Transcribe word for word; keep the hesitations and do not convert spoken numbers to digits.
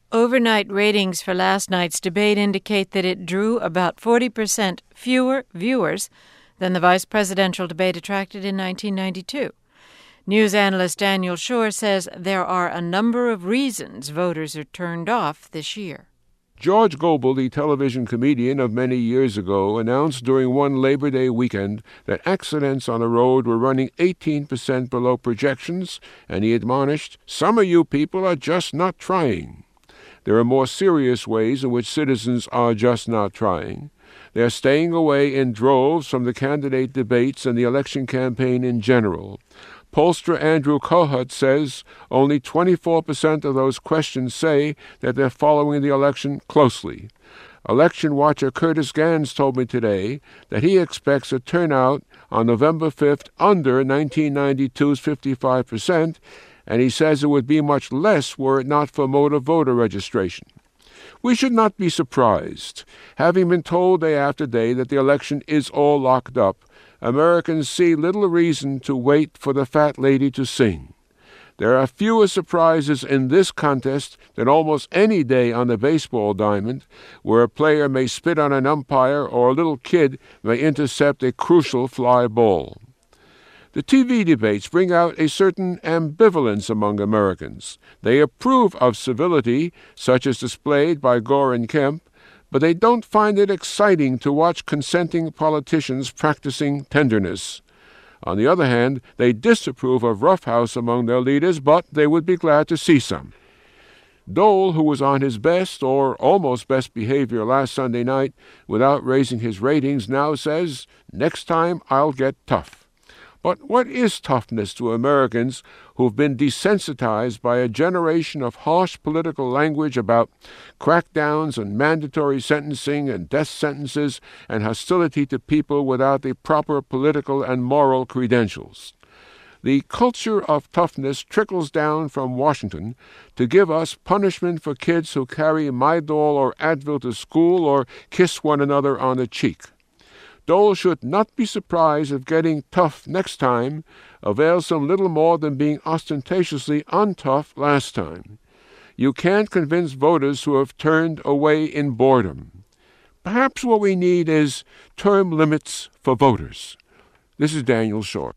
Overnight ratings for last night's debate indicate that it drew about forty percent fewer viewers than the vice presidential debate attracted in nineteen ninety-two. News analyst Daniel Schorr says there are a number of reasons voters are turned off this year. George Gobel, the television comedian of many years ago, announced during one Labor Day weekend that accidents on the road were running eighteen percent below projections, and he admonished, "Some of you people are just not trying." There are more serious ways in which citizens are just not trying. They are staying away in droves from the candidate debates and the election campaign in general. Pollster Andrew Kohut says only twenty-four percent of those questioned say that they're following the election closely. Election watcher Curtis Gans told me today that he expects a turnout on November fifth under nineteen ninety-two's fifty-five percent, and he says it would be much less were it not for motor voter registration. We should not be surprised. Having been told day after day that the election is all locked up, Americans see little reason to wait for the fat lady to sing. There are fewer surprises in this contest than almost any day on the baseball diamond, where a player may spit on an umpire or a little kid may intercept a crucial fly ball. The T V debates bring out a certain ambivalence among Americans. They approve of civility, such as displayed by Gore and Kemp, but they don't find it exciting to watch consenting politicians practicing tenderness. On the other hand, they disapprove of roughhouse among their leaders, but they would be glad to see some. Dole, who was on his best or almost best behavior last Sunday night without raising his ratings, now says, "Next time I'll get tough." But what is toughness to Americans who've been desensitized by a generation of harsh political language about crackdowns and mandatory sentencing and death sentences and hostility to people without the proper political and moral credentials? The culture of toughness trickles down from Washington to give us punishment for kids who carry Midol or Advil to school or kiss one another on the cheek. Dole should not be surprised if getting tough next time avails some little more than being ostentatiously untough last time. You can't convince voters who have turned away in boredom. Perhaps what we need is term limits for voters. This is Daniel Schorr.